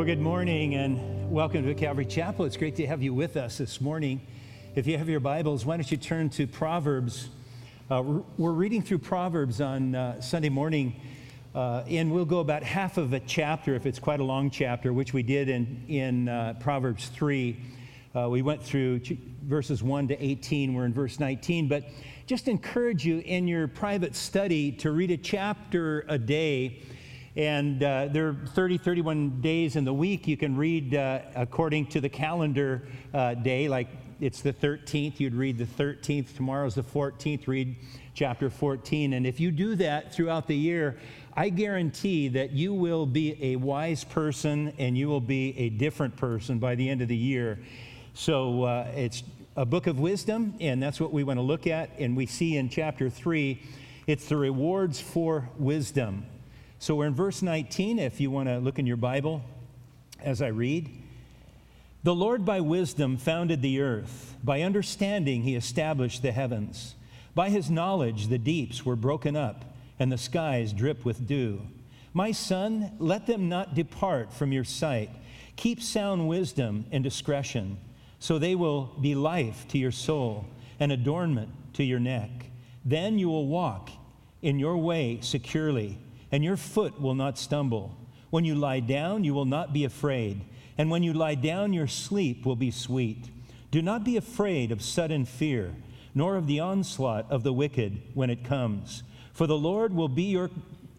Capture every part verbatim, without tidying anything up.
Well, good morning and welcome to Calvary Chapel. It's great to have you with us this morning. If you have your Bibles, why don't you turn to Proverbs. Uh, we're reading through Proverbs on uh, Sunday morning, uh, and we'll go about half of a chapter, if it's quite a long chapter, which we did in, in uh, Proverbs three. Uh, we went through verses one to eighteen. We're in verse nineteen, but just encourage you in your private study to read a chapter a day. And uh, there are thirty, thirty-one days in the week. You can read uh, according to the calendar uh, day, like it's the thirteenth, you'd read the thirteenth. Tomorrow's the fourteenth, read chapter fourteen. And if you do that throughout the year, I guarantee that you will be a wise person and you will be a different person by the end of the year. So uh, it's a book of wisdom, and that's what we want to look at. And we see in chapter three, it's the rewards for wisdom. So we're in verse nineteen, if you want to look in your Bible as I read. The Lord by wisdom founded the earth. By understanding he established the heavens. By his knowledge the deeps were broken up, and the skies drip with dew. My son, let them not depart from your sight. Keep sound wisdom and discretion, so they will be life to your soul and adornment to your neck. Then you will walk in your way securely, and your foot will not stumble. When you lie down, you will not be afraid. And when you lie down, your sleep will be sweet. Do not be afraid of sudden fear, nor of the onslaught of the wicked when it comes. For the Lord will be your,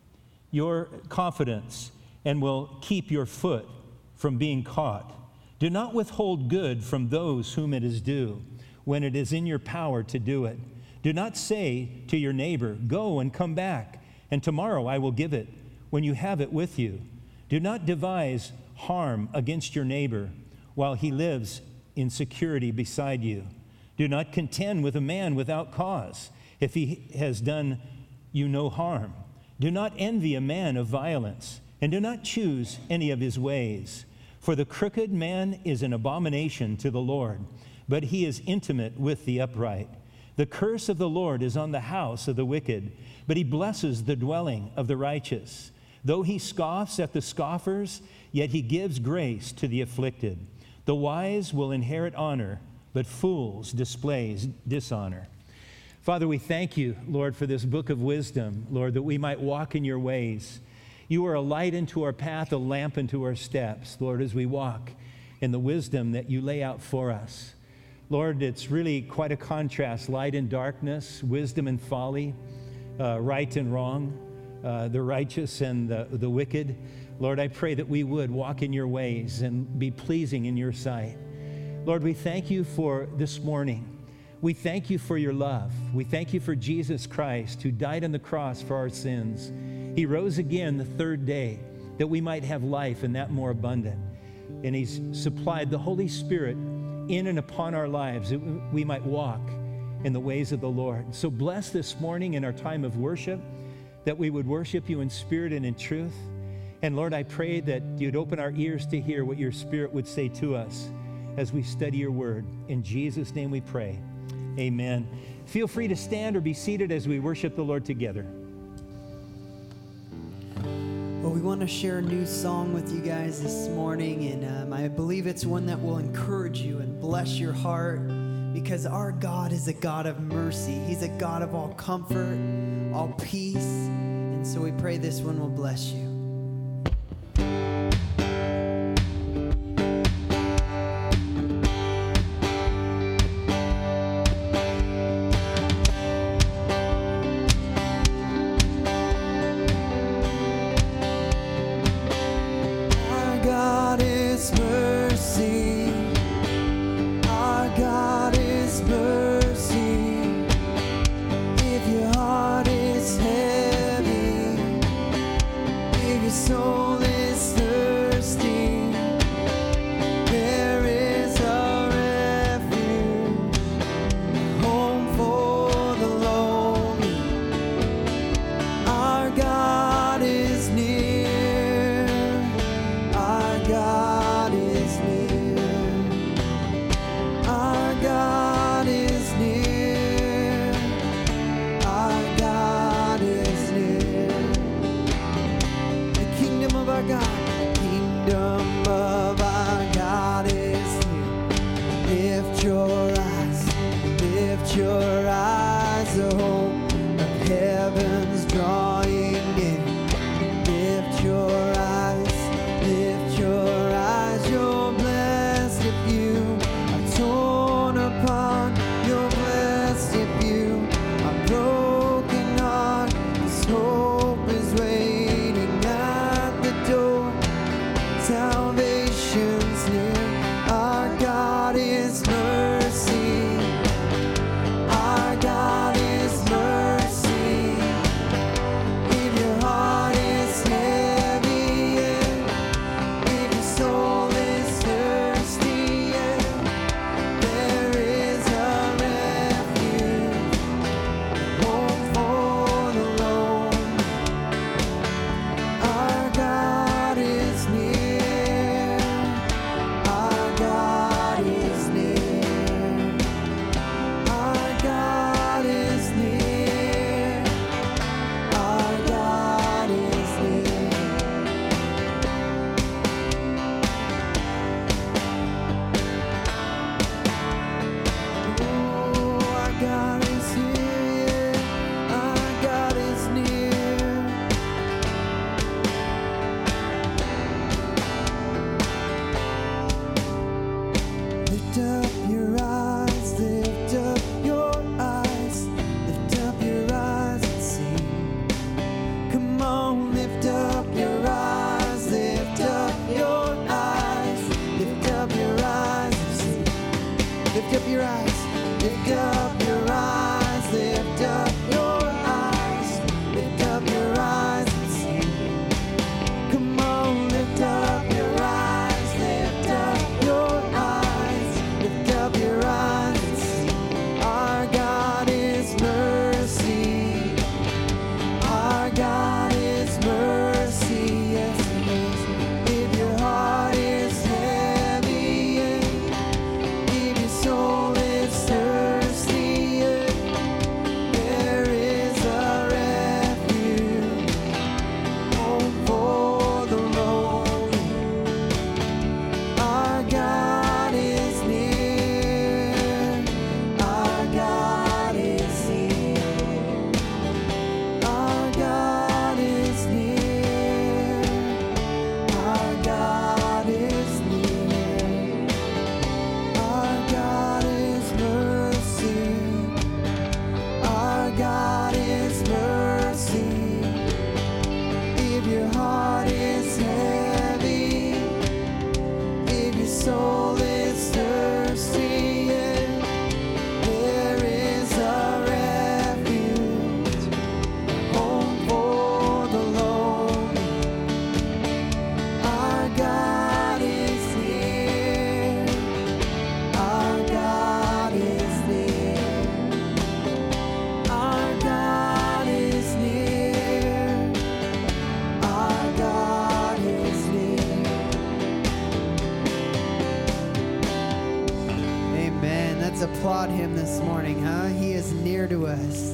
your confidence and will keep your foot from being caught. Do not withhold good from those whom it is due, when it is in your power to do it. Do not say to your neighbor, go and come back, and tomorrow I will give it, when you have it with you. Do not devise harm against your neighbor while he lives in security beside you. Do not contend with a man without cause, if he has done you no harm. Do not envy a man of violence, and do not choose any of his ways. For the crooked man is an abomination to the Lord, but he is intimate with the upright. The curse of the Lord is on the house of the wicked, but he blesses the dwelling of the righteous. Though he scoffs at the scoffers, yet he gives grace to the afflicted. The wise will inherit honor, but fools displays dishonor. Father, we thank you, Lord, for this book of wisdom, Lord, that we might walk in your ways. You are a light into our path, a lamp into our steps, Lord, as we walk in the wisdom that you lay out for us. Lord, it's really quite a contrast, light and darkness, wisdom and folly, uh, right and wrong, uh, the righteous and the, the wicked. Lord, I pray that we would walk in your ways and be pleasing in your sight. Lord, we thank you for this morning. We thank you for your love. We thank you for Jesus Christ, who died on the cross for our sins. He rose again the third day that we might have life and that more abundant. And he's supplied the Holy Spirit in and upon our lives, that we might walk in the ways of the Lord. So bless this morning in our time of worship, that we would worship you in spirit and in truth. And Lord, I pray that you'd open our ears to hear what your Spirit would say to us as we study your word. In Jesus' name we pray. Amen. Feel free to stand or be seated as we worship the Lord together. Well, we want to share a new song with you guys this morning, and um, I believe it's one that will encourage you and bless your heart, because our God is a God of mercy. He's a God of all comfort, all peace, and so we pray this one will bless you. God, King kingdom of our God is near. Lift your eyes, lift your eyes, the hope of heaven's drawing in. Lift your eyes, lift your eyes, you're blessed if you are torn apart, you're blessed if you are broken heart. This hope is waiting at the door. Salvation's near. Our God is mercy. Our God is mercy. If your heart is heavy, yeah. If your soul is thirsty, yeah. There is a refuge, home for the lone. Our God is near. Our God is near. Our God is near. Our God is near. Oh, our God is here. Our God is near. Lift up your eyes, lift up your eyes, lift up your eyes and sing. Come on, lift up your eyes, lift up your eyes, lift up your eyes and sing. Lift up your eyes, lift up your eyes, lift up your eyes, lift up your eyes and sing. Come on, lift up your eyes, lift up your eyes, lift up your eyes and sing. Our God is mercy. Our God is mercy, yes He is. If your heart is heavy, yeah. If your soul is thirsty, yeah. There is a refuge, home for the lonely. Our God is near. Our God is near. Our God is near. Our God is near. Our God is mercy. Our God is mercy. If your heart is heavy, if your soul is thirsty, yeah, there is a refuge, home for the lonely. Our God is near. Our God is near. Our God is near. Our God is near. Amen. Let's applaud him this morning, huh? He is near to us.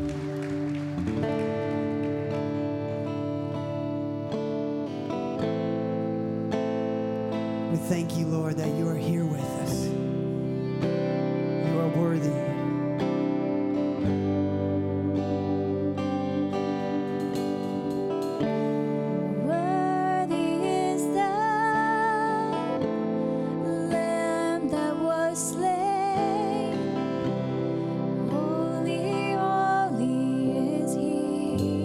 We thank you, Lord, that you are here with us. You are worthy. Worthy is the Lamb that was slain. Holy, holy is He.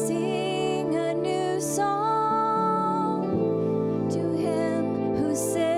Sing a new song to Him who said.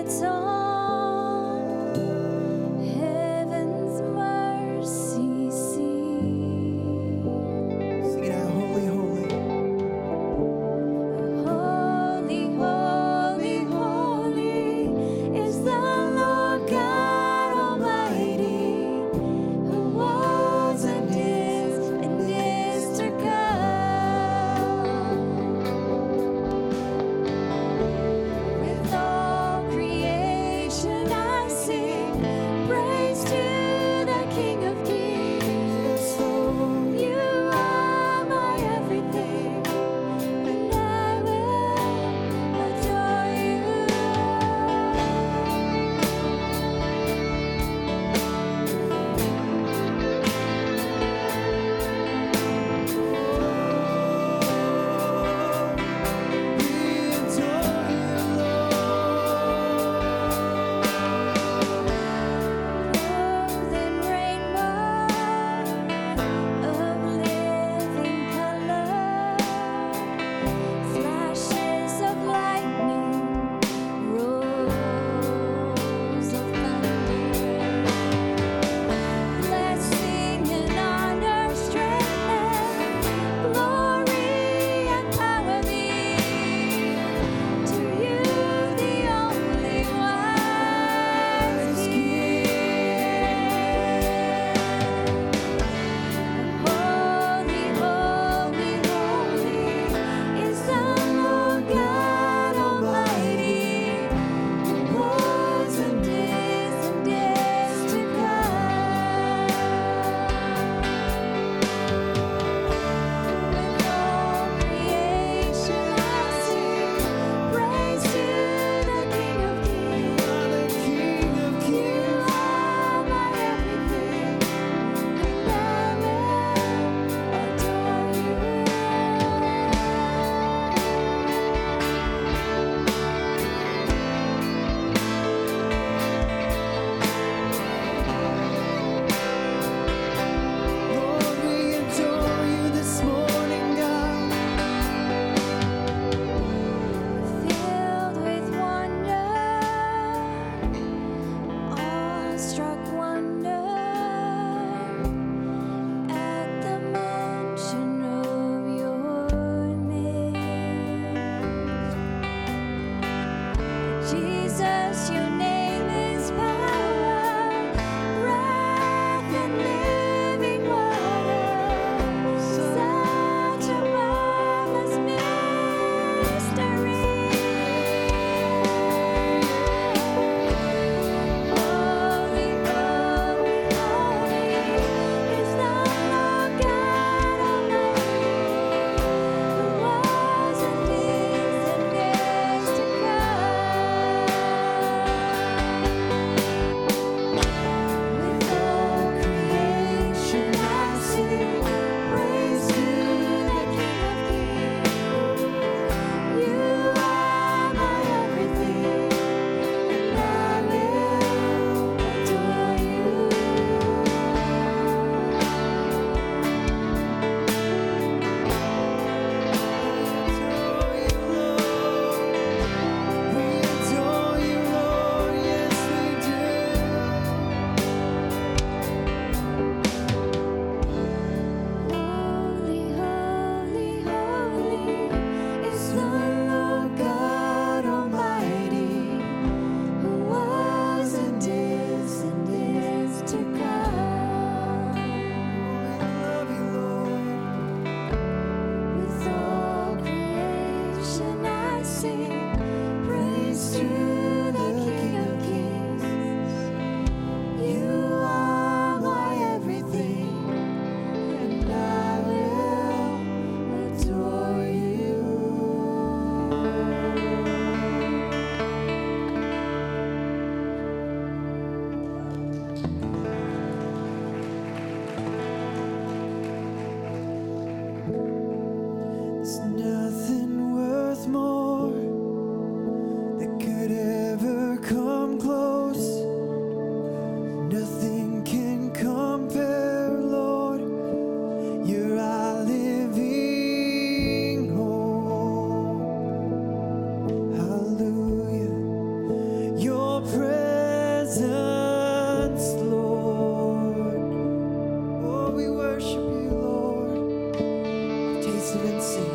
tasted and seen.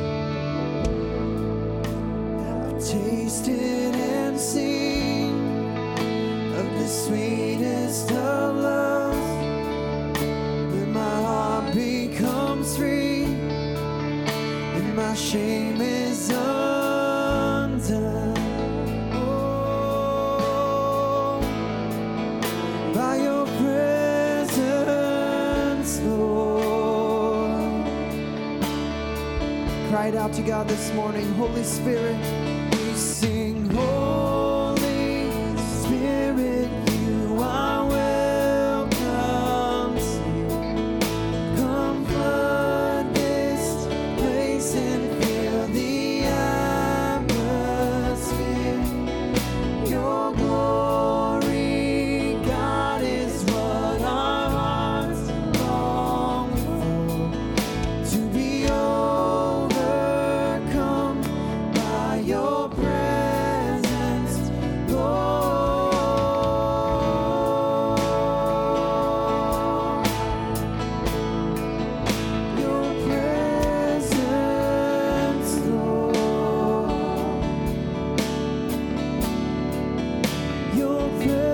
I've tasted and seen of the sweetest of loves, when my heart becomes free and my shame is undone. Oh, by your presence, Lord. Cried out to God this morning, Holy Spirit, we sing, Holy Spirit, you are welcome here. Come flood this place and fill the atmosphere. Your glory, God, is what our hearts long for, to be overcome by your presence, Lord. Your presence, Lord. Your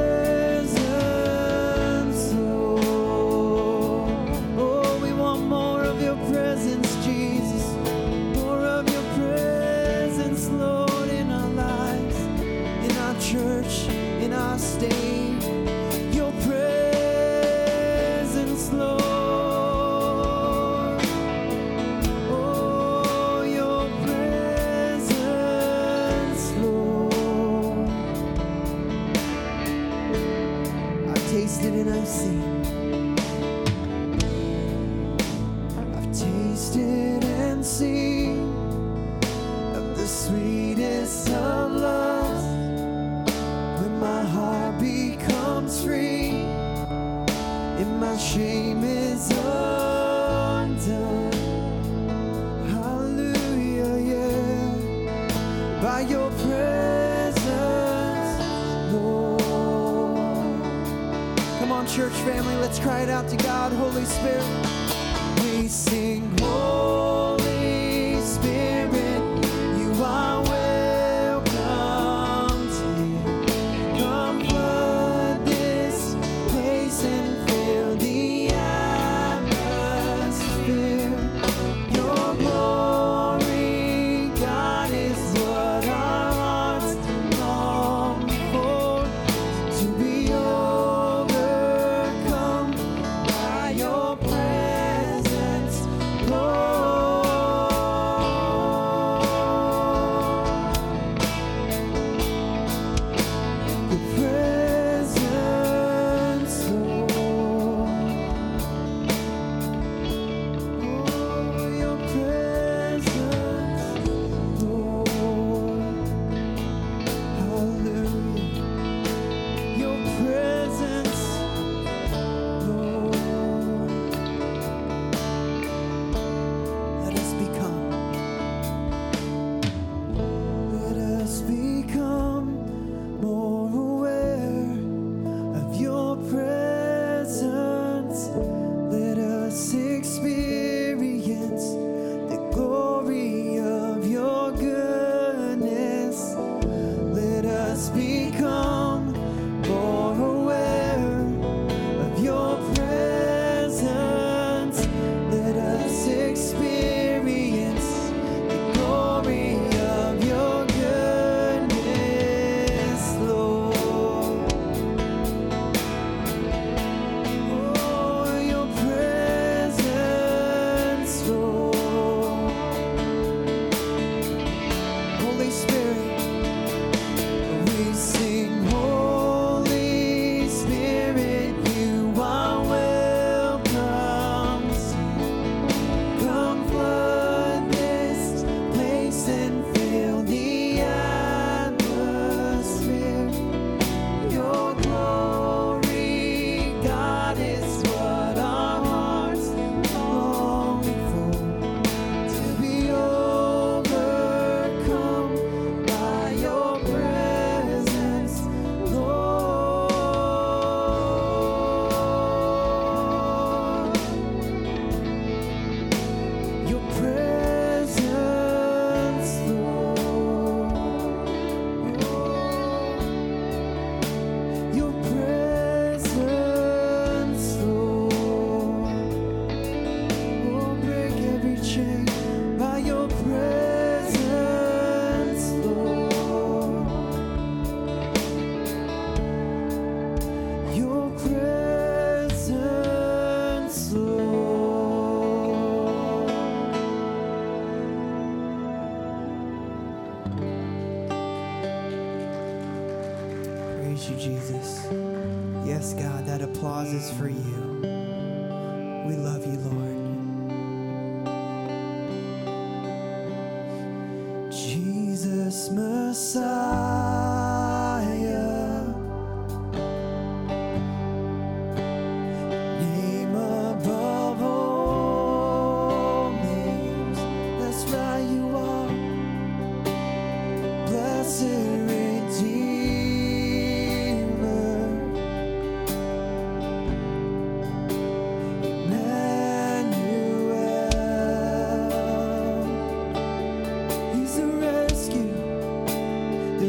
presence, Lord. Oh, we want more of your presence, Jesus. More of your presence, Lord, in our lives, in our church, in our state. Your presence, Lord. Oh, your presence, Lord. I've tasted and I've seen. I've tasted and seen of the sweetest of loves, when my heart becomes free and my shame is undone. Hallelujah, yeah. By your presence, Lord. Come on, church family, let's cry it out to God. Holy Spirit, we sing, Holy Spirit, you are welcome here. Come flood this place and fill the atmosphere. Your glory, God, is what our hearts long for, to be overcome by your presence. praise you, Jesus. Yes, God, that applause is for you. We love you, Lord. Jesus Messiah, name above all names. That's right, you are. Blessed Redeemer, Emmanuel. He's the rescue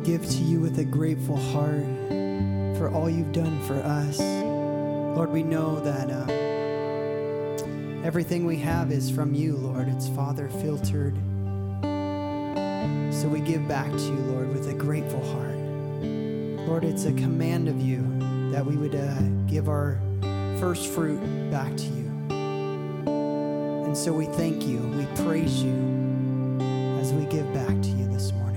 give to you with a grateful heart for all you've done for us. Lord, we know that uh, everything we have is from you, Lord. It's Father filtered. So we give back to you, Lord, with a grateful heart. Lord, it's a command of you that we would uh, give our first fruit back to you. And so we thank you, we praise you as we give back to you this morning.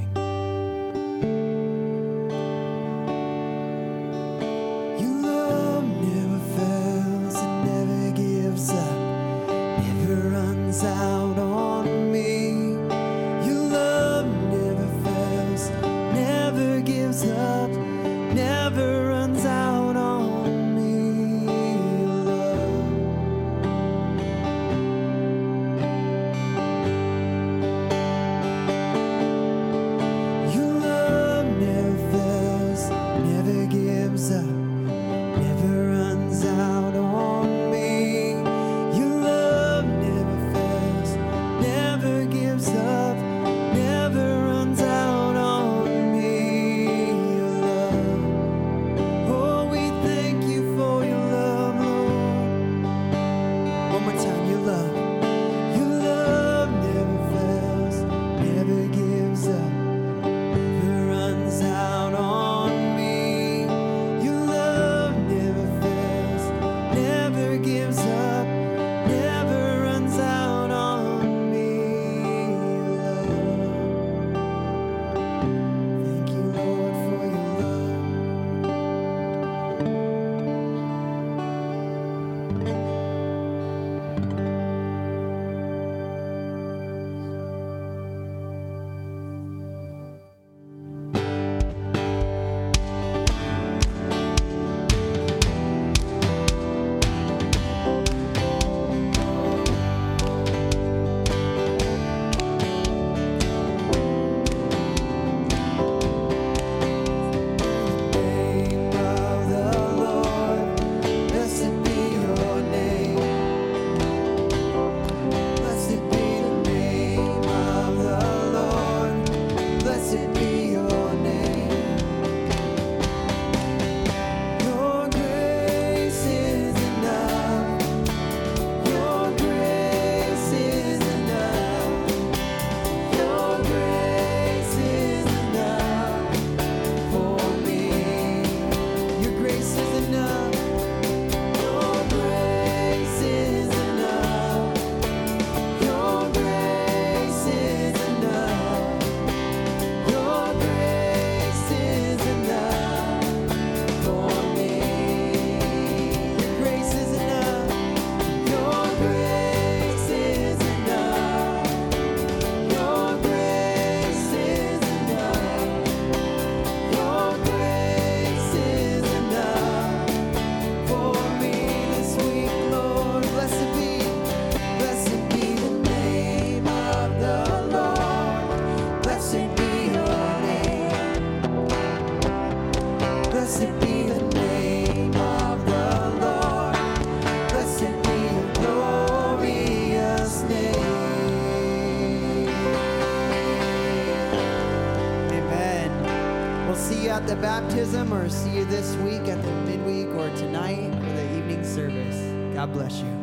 Your love never fails, it never gives up, never runs out on me. Your love never fails, never gives up, never runs out on me. Your love never fails, never gives up, never runs out on me. Your love never fails, never gives up, never runs out on me. Your love. Oh, we thank you for your love, Lord. One more time, your love. Your love never fails, never gives up, never runs out on me. Your love never fails, never gives up, never runs out on me. Your love. Thank you, Lord, for your love. Name of the Lord, blessed be your name. Blessed be the name of the Lord, blessed be your name. Your grace is enough, your grace is enough, your grace is enough for me. Your grace is enough. Your grace is enough. Your grace is enough. Your grace is enough for me. Your grace is enough. Your grace is enough. Your grace is enough. Your grace is enough for me this week, Lord. Blessed be, blessed be the name of the Lord. Blessed be your name. Blessed be the name of the Lord. Blessed be your glorious name. Amen. We'll see you at the baptism or see you this week at the midweek or tonight for the evening service. God bless you.